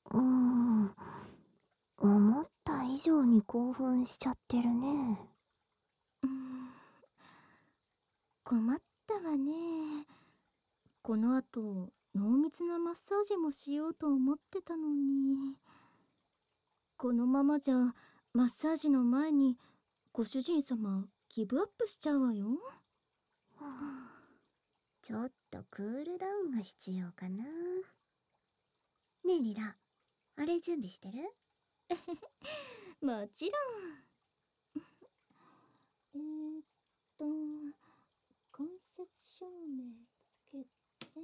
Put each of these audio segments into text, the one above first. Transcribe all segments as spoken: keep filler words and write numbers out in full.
うーん、思った以上に興奮しちゃってるね。 うーん、困ったわね。この後、濃密なマッサージもしようと思ってたのに。このままじゃ、マッサージの前に、ご主人様、ギブアップしちゃうわよ。 ちょっとクールダウンが必要かな。ねえリラ、あれ準備してる？ もちろん。えーっと、間接照明つけて、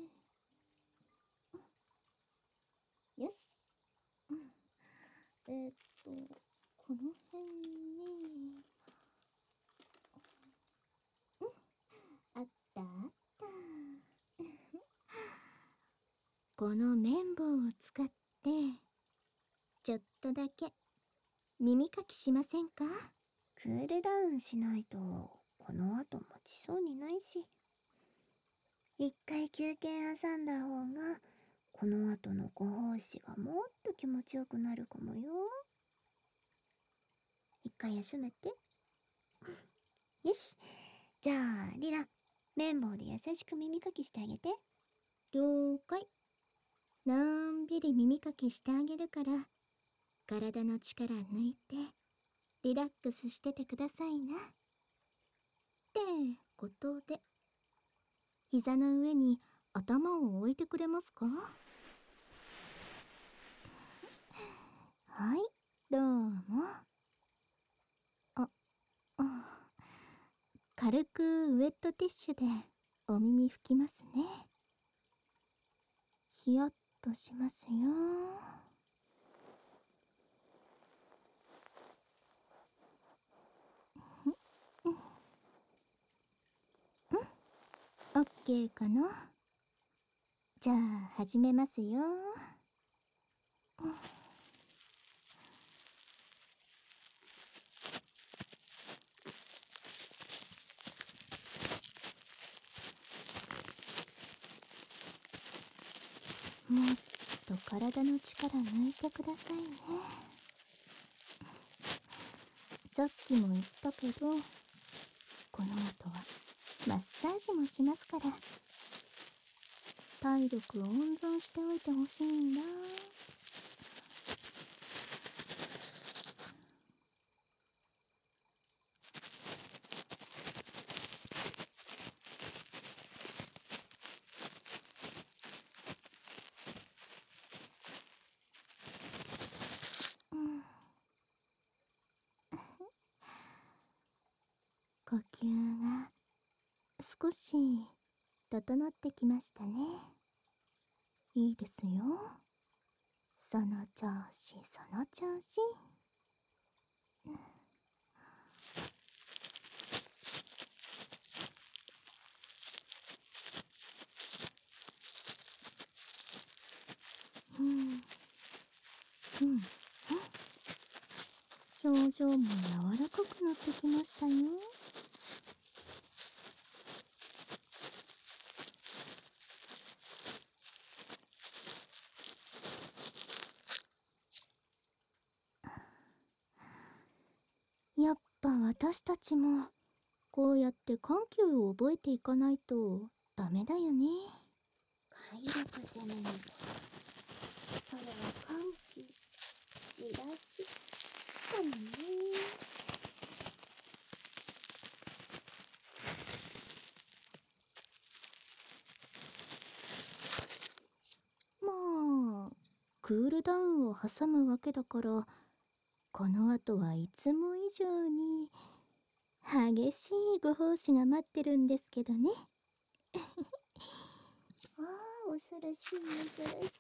よし。うん、えーっと、この辺に、うん、あったあった。この綿棒を使って、ちょっとだけ耳かきしませんか？ クールダウンしないとこの後持ちそうにないし、一回休憩挟んだ方がこの後のご奉仕がもっと気持ちよくなるかもよ。一回休めて。よし、じゃあリラ、綿棒で優しく耳かきしてあげて。 了解。のんびり耳かきしてあげるから、体の力抜いて、リラックスしててくださいな。ってことで、膝の上に頭を置いてくれますか？はい、どうも。あ、あ、軽くウェットティッシュでお耳拭きますね。ヒヤッとしますよ。オッケーかな？じゃあ始めますよ。もっと体の力抜いてくださいね。さっきも言ったけど、この後はマッサージもしますから、体力を温存しておいてほしいんだ。うん、呼吸が少し整ってきましたね。いいですよ。その調子、その調子。うん、うん、うん。表情も柔らかくなってきましたよ。やっぱ私たちもこうやって緩急を覚えていかないとダメだよね。 快楽攻めのそれは歓喜じらしかもね。 まあクールダウンを挟むわけだから、この後はいつも以上に激しいご奉仕が待ってるんですけどね。 ああ、恐ろしい恐ろしい。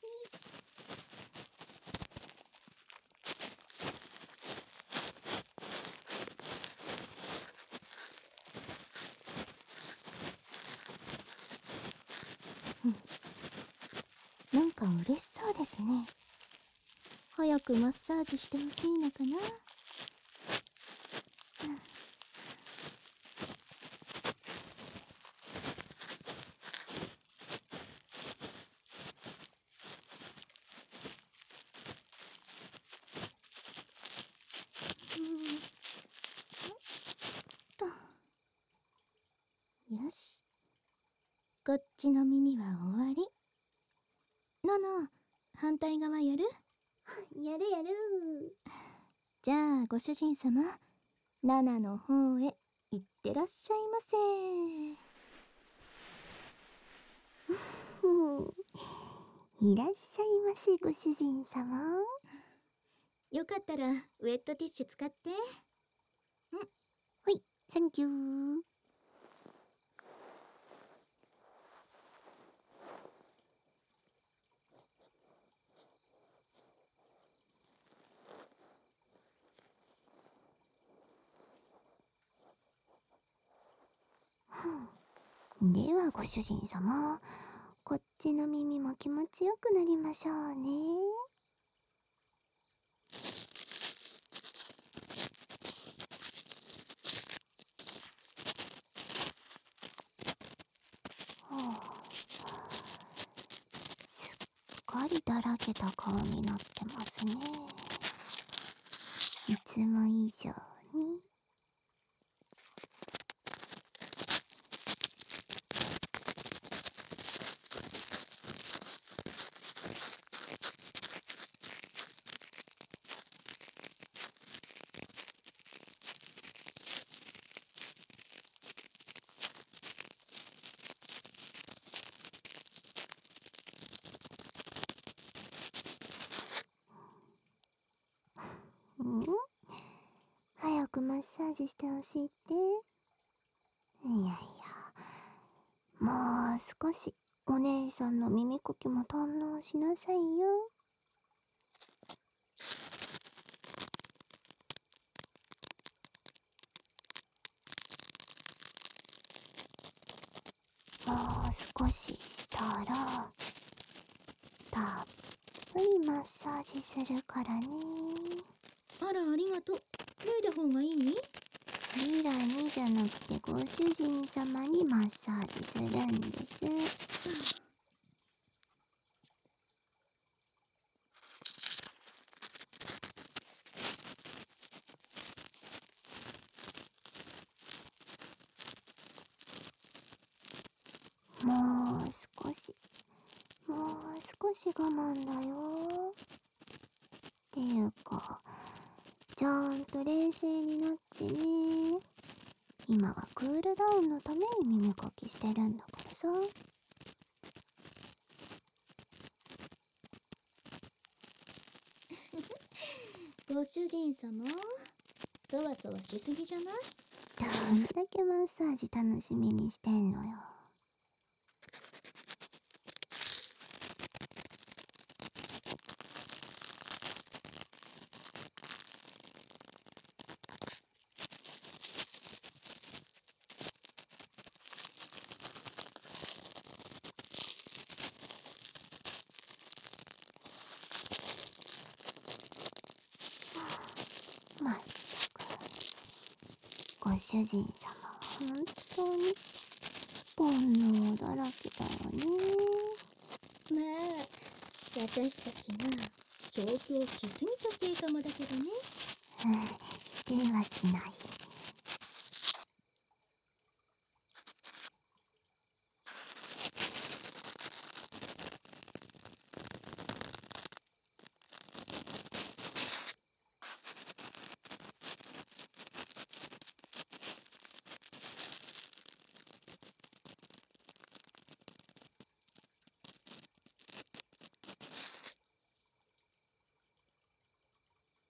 なんか嬉しそうですね。早くマッサージしてほしいのかな。 こっちの耳は終わり。のの、反対側やる？ やるやる。 じゃあご主人様、ナナの方へ行ってらっしゃいませ。 いらっしゃいませご主人様。 よかったらウェットティッシュ使って。 はい、サンキュー。ではご主人様、こっちの耳も気持ちよくなりましょうね。はあ、すっかりだらけた顔になってますね。いつも以上に。ん？早くマッサージしてほしいって？いやいや、もう少しお姉さんの耳かきも堪能しなさいよ。もう少ししたらたっぷりマッサージするからね。 あら、ありがとう。脱いだ方がいい？ リラにじゃなくてご主人様にマッサージするんです。もう少し、もう少し我慢だよ。っていうか、ちゃんと冷静になってね。今はクールダウンのために耳かきしてるんだからさ。 ご主人様、そわそわしすぎじゃない？ どんだけマッサージ楽しみにしてんのよ。まったく、ご主人様は本当に煩悩だらけだよね。 まあ、私たちが調教しすぎたせいかもだけどね。 うん、否定はしない。